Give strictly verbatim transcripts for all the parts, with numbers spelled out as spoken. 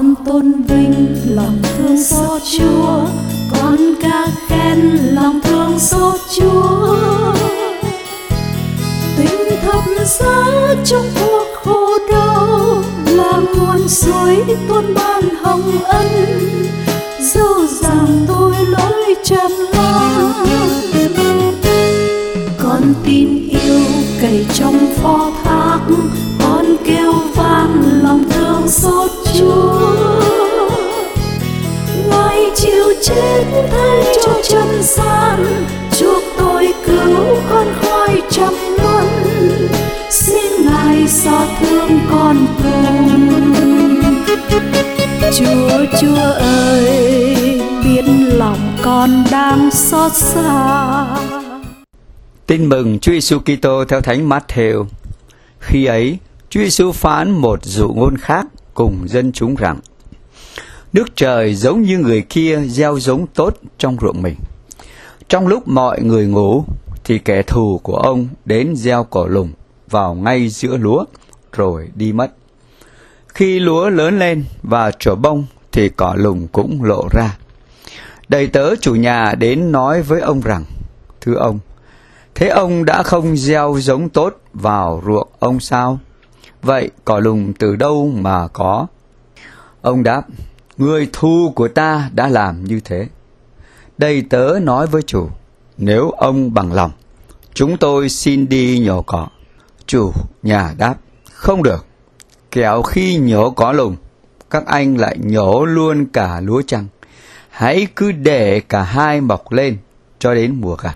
con tôn vinh lòng thương xót Chúa, con ca khen lòng thương xót Chúa. Tình thập giá trong cuộc khổ đau là nguồn suối tuôn ban hồng ân, dẫu rằng tôi lỗi chăn lo. Con tin yêu cậy trong phó thác, con kêu van lòng thương xót Chúa. Ngài chịu chết thay cho trần gian, chuộc tôi cứu con khỏi trăm luân. Xin Ngài xót thương con cùng. Chúa, Chúa ơi, biết lòng con đang xót xa. Tin mừng Chúa Giêsu Kitô theo Thánh Matthew. Khi ấy, Chúa Giêsu phán một dụ ngôn khác cùng dân chúng rằng: nước trời giống như người kia gieo giống tốt trong ruộng mình. Trong lúc mọi người ngủ, thì kẻ thù của ông đến gieo cỏ lùng vào ngay giữa lúa, rồi đi mất. Khi lúa lớn lên và trổ bông, thì cỏ lùng cũng lộ ra. Đầy tớ chủ nhà đến nói với ông rằng: thưa ông, thế ông đã không gieo giống tốt vào ruộng ông sao? Vậy cỏ lùng từ đâu mà có? Ông đáp: người thù của ta đã làm như thế. Đầy tớ nói với chủ: nếu ông bằng lòng, chúng tôi xin đi nhổ cỏ. Chủ nhà đáp: không được, kẻo khi nhổ cỏ lùng, các anh lại nhổ luôn cả lúa chăng? Hãy cứ để cả hai mọc lên cho đến mùa gặt.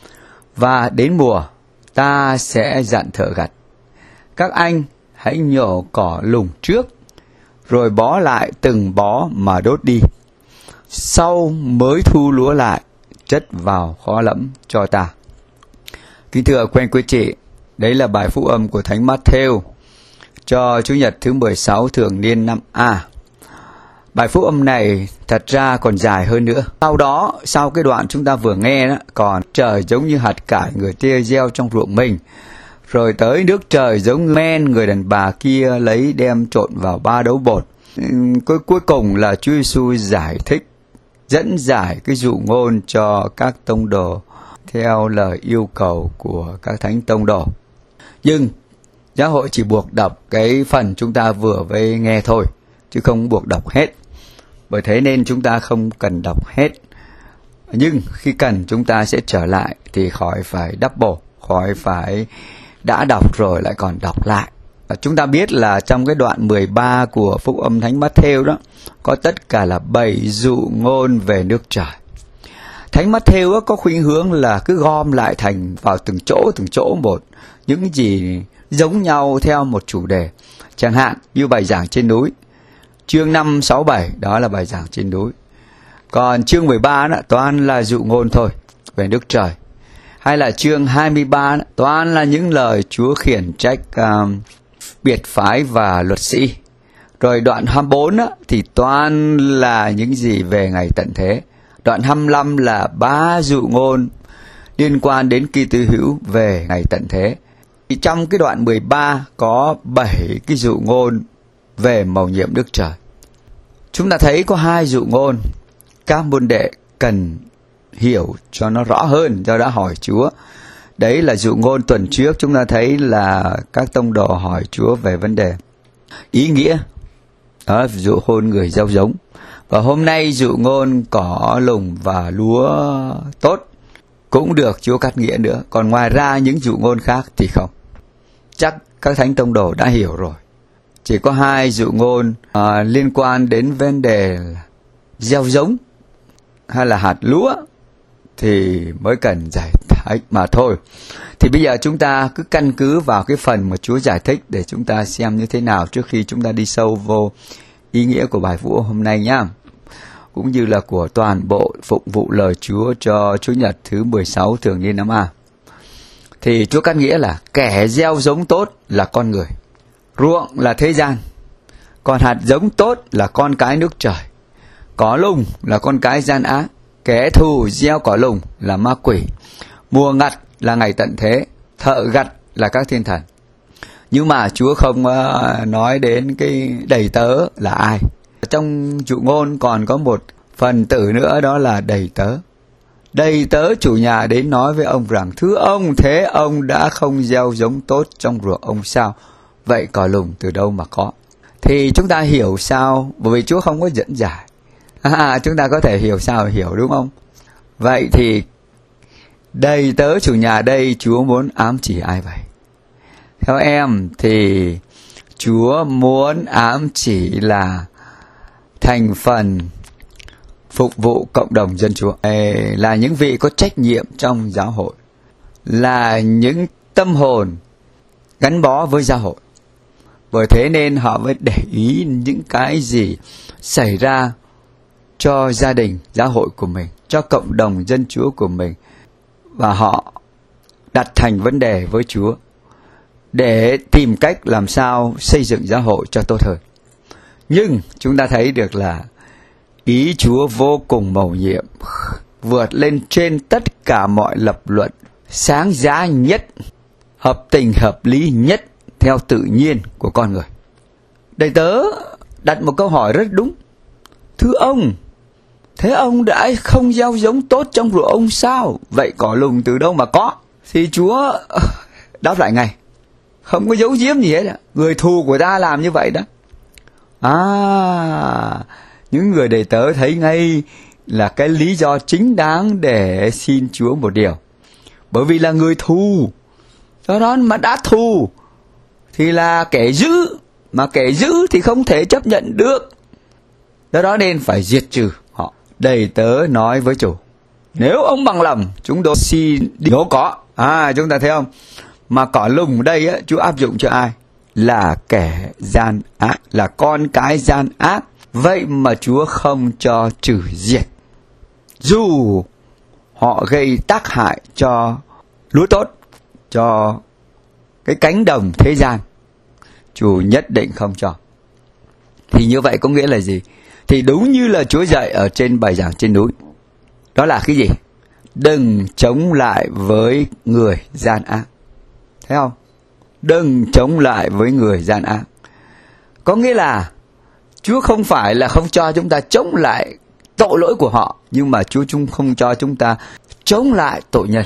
Và đến mùa, ta sẽ dặn thợ gặt: các anh hãy nhổ cỏ lùng trước, rồi bó lại từng bó mà đốt đi. Sau mới thu lúa lại, chất vào kho lẫm cho ta. Kính thưa quen quý chị, đấy là bài phúc âm của Thánh Matthew cho Chủ nhật thứ mười sáu thường niên năm A. Bài phúc âm này thật ra còn dài hơn nữa. Sau đó, sau cái đoạn chúng ta vừa nghe đó, còn trời giống như hạt cải người kia gieo trong ruộng mình. Rồi tới nước trời giống men người đàn bà kia lấy đem trộn vào ba đấu bột. Cuối, cuối cùng là Chúa Giêsu giải thích, dẫn giải cái dụ ngôn cho các tông đồ theo lời yêu cầu của các thánh tông đồ. Nhưng giáo hội chỉ buộc đọc cái phần chúng ta vừa mới nghe thôi, chứ không buộc đọc hết. Bởi thế nên chúng ta không cần đọc hết. Nhưng khi cần chúng ta sẽ trở lại thì khỏi phải double, khỏi phải đã đọc rồi lại còn đọc lại. Và chúng ta biết là trong cái đoạn mười ba của phúc âm Thánh Matthew đó, có tất cả là bảy dụ ngôn về nước trời. Thánh Matthew có khuynh hướng là cứ gom lại thành vào từng chỗ, từng chỗ một, những gì giống nhau theo một chủ đề. Chẳng hạn như bài giảng trên núi, chương năm, sáu, bảy, đó là bài giảng trên núi. Còn chương mười ba đó, toàn là dụ ngôn thôi về nước trời. Hay là chương hai mươi ba đó, toàn là những lời Chúa khiển trách uh, biệt phái và luật sĩ. Rồi đoạn hai mươi bốn đó, thì toàn là những gì về ngày tận thế. Đoạn hai mươi lăm là ba dụ ngôn liên quan đến Kitô hữu về ngày tận thế. Thì trong cái đoạn mười ba có bảy cái dụ ngôn về mầu nhiệm nước trời. Chúng ta thấy có hai dụ ngôn các môn đệ cần hiểu cho nó rõ hơn, do đã hỏi Chúa. Đấy là dụ ngôn tuần trước chúng ta thấy là các tông đồ hỏi Chúa về vấn đề ý nghĩa, đó là dụ ngôn người gieo giống. Và hôm nay dụ ngôn cỏ lùng và lúa tốt cũng được Chúa cắt nghĩa nữa. Còn ngoài ra những dụ ngôn khác thì không. Chắc các thánh tông đồ đã hiểu rồi. Chỉ có hai dụ ngôn à, liên quan đến vấn đề gieo giống hay là hạt lúa thì mới cần giải thích mà thôi. Thì bây giờ chúng ta cứ căn cứ vào cái phần mà Chúa giải thích để chúng ta xem như thế nào trước khi chúng ta đi sâu vô ý nghĩa của bài phúc hôm nay nhá. Cũng như là của toàn bộ phụng vụ lời Chúa cho Chủ nhật thứ mười sáu thường niên năm A. Thì Chúa cắt nghĩa là kẻ gieo giống tốt là con người, ruộng là thế gian, còn hạt giống tốt là con cái nước trời, cỏ lùng là con cái gian ác, kẻ thù gieo cỏ lùng là ma quỷ, mùa ngặt là ngày tận thế, thợ gặt là các thiên thần. Nhưng mà Chúa không uh, nói đến cái đầy tớ là ai. Trong dụ ngôn còn có một phần tử nữa, đó là đầy tớ. Đầy tớ chủ nhà đến nói với ông rằng: thưa ông, thế ông đã không gieo giống tốt trong ruộng ông sao? Vậy cỏ lùng từ đâu mà có? Thì chúng ta hiểu sao? Bởi vì Chúa không có dẫn giải. À, chúng ta có thể hiểu sao hiểu, đúng không? Vậy thì đầy tớ chủ nhà đây Chúa muốn ám chỉ ai vậy? Theo em thì Chúa muốn ám chỉ là thành phần phục vụ cộng đồng dân Chúa, là những vị có trách nhiệm trong giáo hội, là những tâm hồn gắn bó với giáo hội. Bởi thế nên họ mới để ý những cái gì xảy ra cho gia đình, giáo hội của mình, cho cộng đồng dân Chúa của mình. Và họ đặt thành vấn đề với Chúa để tìm cách làm sao xây dựng giáo hội cho tốt hơn. Nhưng chúng ta thấy được là ý Chúa vô cùng mầu nhiệm, vượt lên trên tất cả mọi lập luận, sáng giá nhất, hợp tình hợp lý nhất theo tự nhiên của con người. Đầy tớ đặt một câu hỏi rất đúng: thưa ông, thế ông đã không gieo giống tốt trong ruộng ông sao? Vậy cỏ lùng từ đâu mà có? Thì Chúa đáp lại ngay, không có giấu giếm gì hết. Người thù của ta làm như vậy đó. À, những người đầy tớ thấy ngay là cái lý do chính đáng để xin Chúa một điều. Bởi vì là người thù, do đó mà đã thù thì là kẻ dữ, mà kẻ dữ thì không thể chấp nhận được, do đó nên phải diệt trừ họ. Đầy tớ nói với chủ: nếu ông bằng lòng, chúng tôi xin đi nhổ cỏ. À, chúng ta thấy không? Mà cỏ lùng ở đây á, Chúa áp dụng cho ai? Là kẻ gian ác, là con cái gian ác. Vậy mà Chúa không cho trừ diệt, dù họ gây tác hại cho lúa tốt, cho cái cánh đồng thế gian, Chúa nhất định không cho. Thì như vậy có nghĩa là gì? Thì đúng như là Chúa dạy ở trên bài giảng trên núi. Đó là cái gì? Đừng chống lại với người gian ác. Thấy không? Đừng chống lại với người gian ác. Có nghĩa là Chúa không phải là không cho chúng ta chống lại tội lỗi của họ, nhưng mà Chúa chúng không cho chúng ta chống lại tội nhân.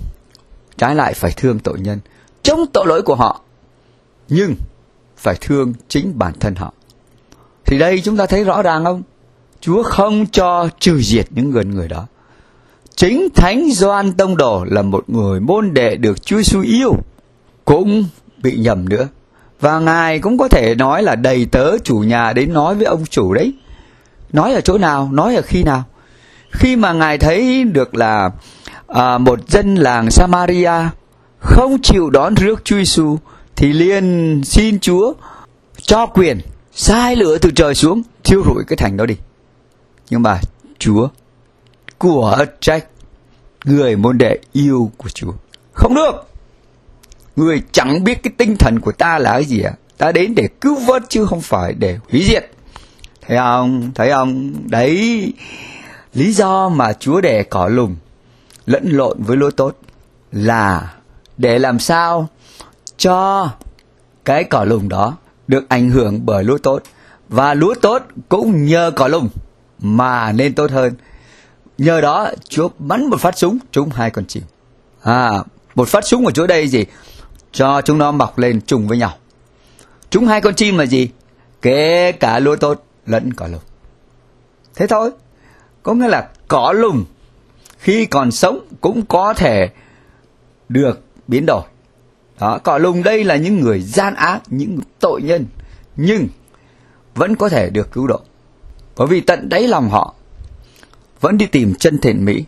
Trái lại phải thương tội nhân, chống tội lỗi của họ, nhưng phải thương chính bản thân họ. Thì đây chúng ta thấy rõ ràng không? Chúa không cho trừ diệt những người người đó. Chính Thánh Gioan Tông Đồ là một người môn đệ được Chúa Giêsu yêu cũng bị nhầm nữa. Và Ngài cũng có thể nói là đầy tớ chủ nhà đến nói với ông chủ đấy. Nói ở chỗ nào? Nói ở khi nào? Khi mà Ngài thấy được là à, một dân làng Samaria không chịu đón rước Chúa Giêsu, thì liền xin Chúa cho quyền sai lửa từ trời xuống thiêu rụi cái thành đó đi. Nhưng mà Chúa của trách người môn đệ yêu của Chúa: không được, người chẳng biết cái tinh thần của ta là cái gì à? Ta đến để cứu vớt chứ không phải để hủy diệt. Thấy không? Thấy không? Đấy, lý do mà Chúa để cỏ lùng lẫn lộn với lúa tốt là để làm sao cho cái cỏ lùng đó được ảnh hưởng bởi lúa tốt, và lúa tốt cũng nhờ cỏ lùng mà nên tốt hơn. Nhờ đó Chúa bắn một phát súng trúng hai con chim. À, một phát súng của Chúa đây gì? Cho chúng nó mọc lên trùng với nhau. Trúng hai con chim là gì? Kể cả lúa tốt lẫn cỏ lùng. Thế thôi. Có nghĩa là cỏ lùng khi còn sống cũng có thể được biến đổi. Đó, cỏ lùng đây là những người gian ác, những tội nhân, nhưng vẫn có thể được cứu độ. Bởi vì tận đáy lòng họ vẫn đi tìm chân thiện mỹ.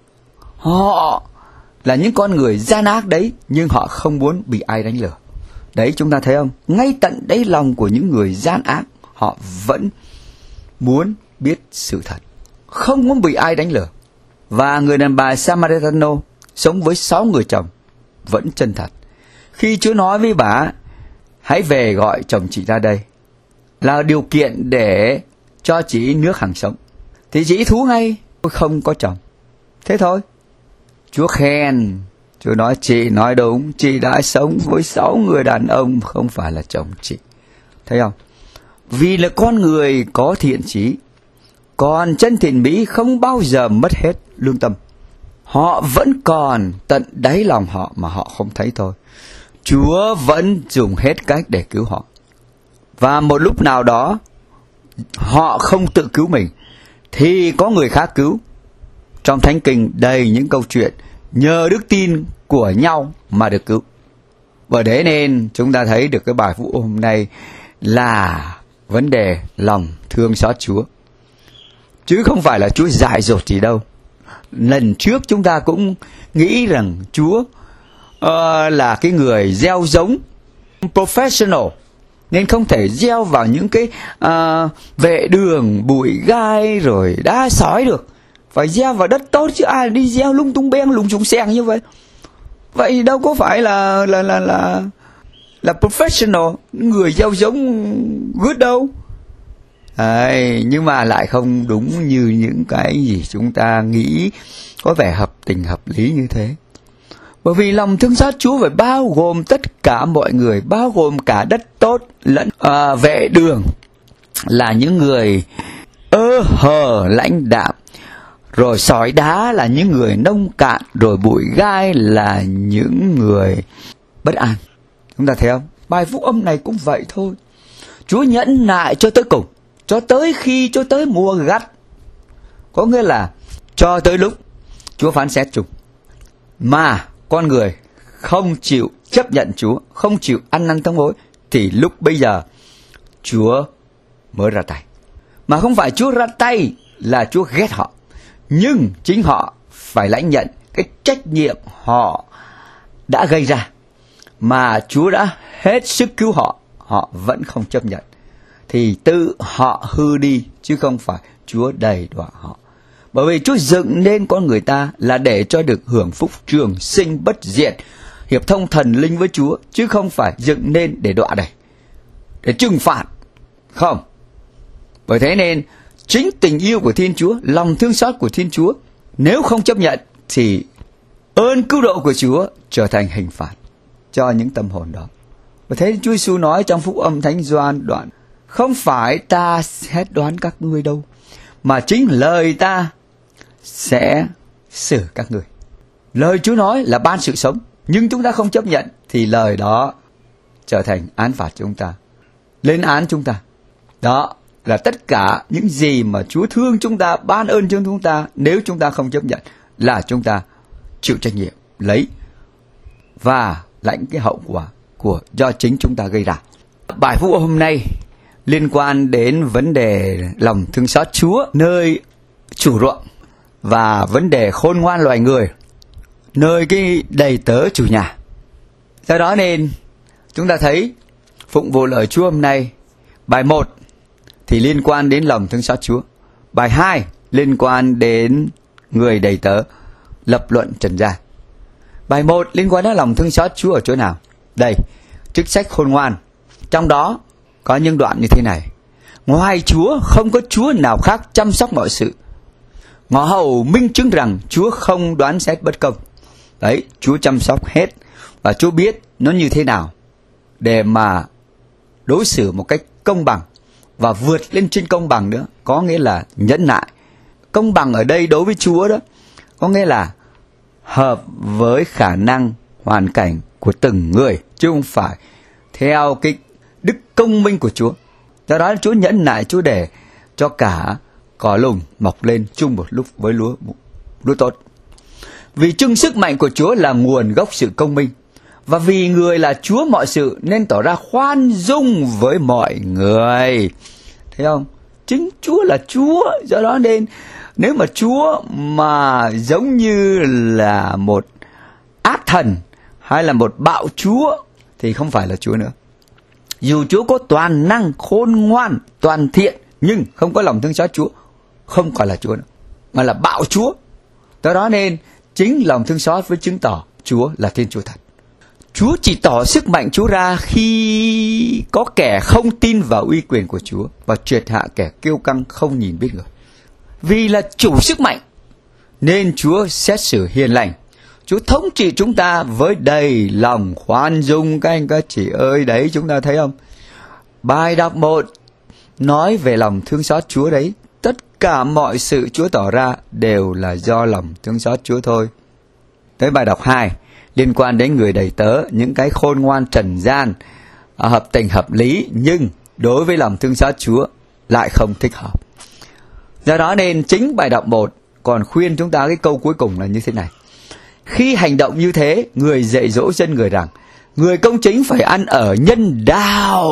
Họ là những con người gian ác đấy, nhưng họ không muốn bị ai đánh lừa. Đấy, chúng ta thấy không? Ngay tận đáy lòng của những người gian ác, họ vẫn muốn biết sự thật, không muốn bị ai đánh lừa. Và người đàn bà Samaritano sống với sáu người chồng vẫn chân thật. Khi Chúa nói với bà: hãy về gọi chồng chị ra đây, là điều kiện để cho chị nước hàng sống, thì chị thú ngay: tôi không có chồng. Thế thôi. Chúa khen, Chúa nói: chị nói đúng, chị đã sống với sáu người đàn ông không phải là chồng chị. Thấy không? Vì là con người có thiện chí, còn chân thiện mỹ không bao giờ mất hết lương tâm. Họ vẫn còn tận đáy lòng họ mà họ không thấy thôi. Chúa vẫn dùng hết cách để cứu họ. Và một lúc nào đó, họ không tự cứu mình, thì có người khác cứu. Trong Thánh Kinh đầy những câu chuyện nhờ đức tin của nhau mà được cứu. Bởi thế nên chúng ta thấy được cái bài phúc hôm nay là vấn đề lòng thương xót Chúa, chứ không phải là Chúa dại dột gì đâu. Lần trước chúng ta cũng nghĩ rằng Chúa uh, là cái người gieo giống professional, nên không thể gieo vào những cái uh, vệ đường, bụi gai rồi đá sỏi được. Phải gieo vào đất tốt chứ ai đi gieo lung tung beng lung tung xeng như vậy. Vậy đâu có phải là là là là là professional, người gieo giống good đâu. Đấy, nhưng mà lại không đúng như những cái gì chúng ta nghĩ có vẻ hợp tình hợp lý như thế. Bởi vì lòng thương xót Chúa phải bao gồm tất cả mọi người, bao gồm cả đất tốt lẫn à, vệ đường là những người ơ hờ lãnh đạm, rồi sỏi đá là những người nông cạn, rồi bụi gai là những người bất an. Chúng ta thấy không? Bài phúc âm này cũng vậy thôi. Chúa nhẫn nại cho tới cùng, cho tới khi cho tới mùa gặt. Có nghĩa là cho tới lúc Chúa phán xét chúng. Mà con người không chịu chấp nhận Chúa, không chịu ăn năn thống hối, thì lúc bây giờ Chúa mới ra tay. Mà không phải Chúa ra tay là Chúa ghét họ, nhưng chính họ phải lãnh nhận cái trách nhiệm họ đã gây ra. Mà Chúa đã hết sức cứu họ, họ vẫn không chấp nhận, thì tự họ hư đi, chứ không phải Chúa đầy đọa họ. Bởi vì Chúa dựng nên con người ta là để cho được hưởng phúc trường sinh bất diệt, hiệp thông thần linh với Chúa, chứ không phải dựng nên để đọa đày, để trừng phạt. Không. Bởi thế nên chính tình yêu của Thiên Chúa, lòng thương xót của Thiên Chúa, nếu không chấp nhận thì ơn cứu độ của Chúa trở thành hình phạt cho những tâm hồn đó. Bởi thế Chúa Giêsu nói trong phúc âm Thánh Gioan đoạn: không phải ta xét đoán các ngươi đâu, mà chính lời ta sẽ xử các ngươi. Lời Chúa nói là ban sự sống, nhưng chúng ta không chấp nhận thì lời đó trở thành án phạt chúng ta, lên án chúng ta. Đó là tất cả những gì mà Chúa thương chúng ta, ban ơn cho chúng ta. Nếu chúng ta không chấp nhận là chúng ta chịu trách nhiệm lấy và lãnh cái hậu quả của do chính chúng ta gây ra. Bài phúc hôm nay liên quan đến vấn đề lòng thương xót Chúa nơi chủ ruộng và vấn đề khôn ngoan loài người nơi cái đầy tớ chủ nhà. Do đó nên chúng ta thấy phụng vụ lời Chúa hôm nay, bài một thì liên quan đến lòng thương xót Chúa, bài hai liên quan đến người đầy tớ lập luận trần gian. Bài một liên quan đến lòng thương xót Chúa ở chỗ nào? Đây, chức sách khôn ngoan. Trong đó có những đoạn như thế này: ngoài Chúa không có Chúa nào khác chăm sóc mọi sự. Ngõ hầu minh chứng rằng Chúa không đoán xét bất công. Đấy, Chúa chăm sóc hết, và Chúa biết nó như thế nào để mà đối xử một cách công bằng và vượt lên trên công bằng nữa, có nghĩa là nhẫn nại. Công bằng ở đây đối với Chúa đó có nghĩa là hợp với khả năng hoàn cảnh của từng người, chứ không phải theo cái đức công minh của Chúa. Do đó Chúa nhẫn nại, Chúa để cho cả cỏ lùng mọc lên chung một lúc với lúa lúa tốt. Vì chưng sức mạnh của Chúa là nguồn gốc sự công minh, và vì người là Chúa mọi sự nên tỏ ra khoan dung với mọi người. Thấy không? Chính Chúa là Chúa. Do đó nên nếu mà Chúa mà giống như là một ác thần hay là một bạo chúa thì không phải là Chúa nữa. Dù Chúa có toàn năng, khôn ngoan, toàn thiện, nhưng không có lòng thương xót Chúa, không còn là Chúa nữa, mà là bạo chúa. Do đó nên chính lòng thương xót với chứng tỏ Chúa là Thiên Chúa thật. Chúa chỉ tỏ sức mạnh Chúa ra khi có kẻ không tin vào uy quyền của Chúa và triệt hạ kẻ kiêu căng không nhìn biết người. Vì là chủ sức mạnh nên Chúa xét xử hiền lành. Chúa thống trị chúng ta với đầy lòng khoan dung. Các anh các chị ơi, đấy chúng ta thấy không? Bài đọc một nói về lòng thương xót Chúa đấy, tất cả mọi sự Chúa tỏ ra đều là do lòng thương xót Chúa thôi. Tới bài đọc hai, liên quan đến người đầy tớ, những cái khôn ngoan trần gian, hợp tình hợp lý, nhưng đối với lòng thương xót Chúa lại không thích hợp. Do đó nên chính bài đọc một còn khuyên chúng ta cái câu cuối cùng là như thế này. Khi hành động như thế, người dạy dỗ dân người rằng, người công chính phải ăn ở nhân đạo.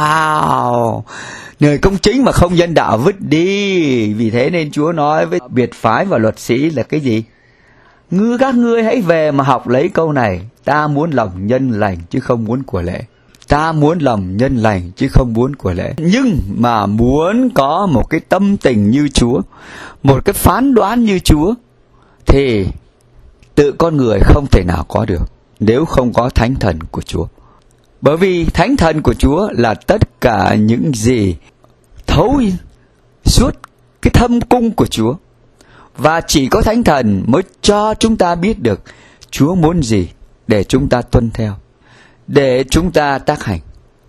Wow! Người công chính mà không nhân đạo vứt đi. Vì thế nên Chúa nói với biệt phái và luật sĩ là cái gì? Ngư các ngươi hãy về mà học lấy câu này. Ta muốn lòng nhân lành chứ không muốn của lễ. Ta muốn lòng nhân lành chứ không muốn của lễ. Nhưng mà muốn có một cái tâm tình như Chúa, một cái phán đoán như Chúa, thì tự con người không thể nào có được nếu không có thánh thần của Chúa. Bởi vì thánh thần của Chúa là tất cả những gì thấu suốt cái thâm cung của Chúa. Và chỉ có thánh thần mới cho chúng ta biết được Chúa muốn gì để chúng ta tuân theo, để chúng ta tác hành.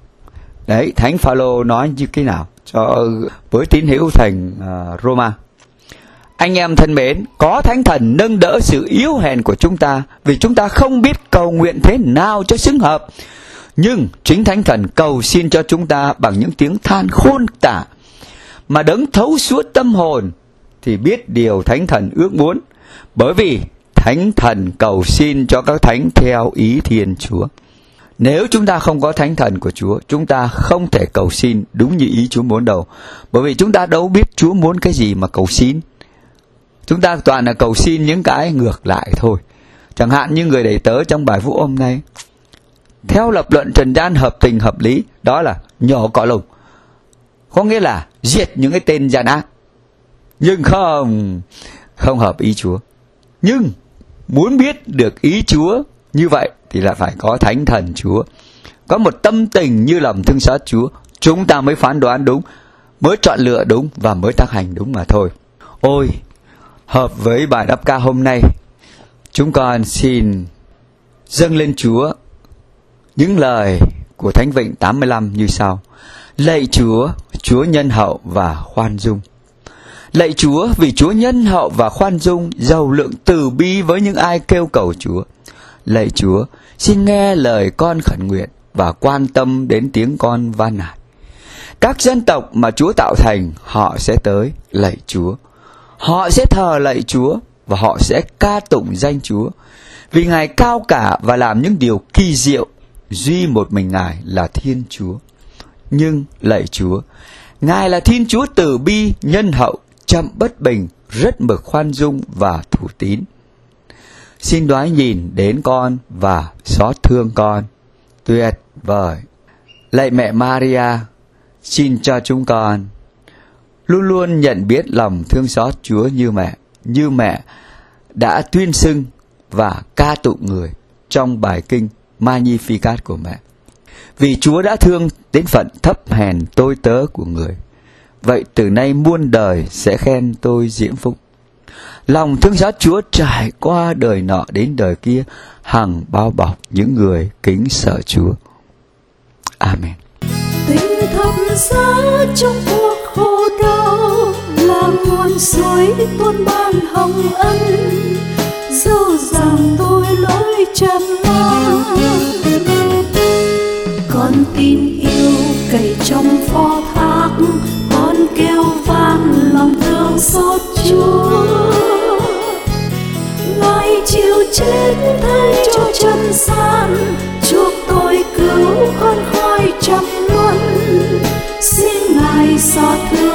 Đấy, Thánh Phaolô nói như thế nào cho với tín hữu thành uh, Roma. Anh em thân mến, có thánh thần nâng đỡ sự yếu hèn của chúng ta, vì chúng ta không biết cầu nguyện thế nào cho xứng hợp. Nhưng chính thánh thần cầu xin cho chúng ta bằng những tiếng than khôn tả, mà đấng thấu suốt tâm hồn thì biết điều thánh thần ước muốn, bởi vì thánh thần cầu xin cho các thánh theo ý Thiên Chúa. Nếu chúng ta không có thánh thần của Chúa, chúng ta không thể cầu xin đúng như ý Chúa muốn đâu. Bởi vì chúng ta đâu biết Chúa muốn cái gì mà cầu xin. Chúng ta toàn là cầu xin những cái ngược lại thôi. Chẳng hạn như người đầy tớ trong bài phúc hôm nay, theo lập luận trần gian hợp tình hợp lý, đó là nhổ cỏ lùng, có nghĩa là diệt những cái tên gian ác. Nhưng không, không hợp ý Chúa. Nhưng muốn biết được ý Chúa như vậy thì là phải có thánh thần Chúa, có một tâm tình như lòng thương xót Chúa, chúng ta mới phán đoán đúng, mới chọn lựa đúng và mới tác hành đúng mà thôi. Ôi, hợp với bài đáp ca hôm nay, chúng con xin dâng lên Chúa những lời của Thánh Vịnh tám mươi lăm như sau. Lạy Chúa, Chúa nhân hậu và khoan dung. Lạy Chúa, vì Chúa nhân hậu và khoan dung, giàu lượng từ bi với những ai kêu cầu Chúa. Lạy Chúa, xin nghe lời con khẩn nguyện và quan tâm đến tiếng con van nài. Các dân tộc mà Chúa tạo thành, họ sẽ tới lạy Chúa. Họ sẽ thờ lạy Chúa và họ sẽ ca tụng danh Chúa. Vì Ngài cao cả và làm những điều kỳ diệu, duy một mình Ngài là Thiên Chúa. Nhưng lạy Chúa, Ngài là Thiên Chúa từ bi, nhân hậu, chậm bất bình, rất mực khoan dung và thủ tín. Xin đoái nhìn đến con và xót thương con. Tuyệt vời. Lạy mẹ Maria, xin cho chúng con luôn luôn nhận biết lòng thương xót Chúa như mẹ, như mẹ đã tuyên xưng và ca tụng người trong bài kinh Magnificat của mẹ. Vì Chúa đã thương đến phận thấp hèn tôi tớ của người, vậy từ nay muôn đời sẽ khen tôi diễm phúc. Lòng thương xót Chúa trải qua đời nọ đến đời kia, hằng bao bọc những người kính sợ Chúa. Amen. Tình thập giá trong cuộc khổ đau là nguồn suối tuôn ban hồng ân, dẫu rằng tôi lỗi trần gian. Con tin yêu cậy trong phó thác, con kêu van lòng thương xót Chúa. Ngài chịu chết thay cho trần gian, chuộc tôi cứu con khỏi trăm luân. Xin Ngài xót thương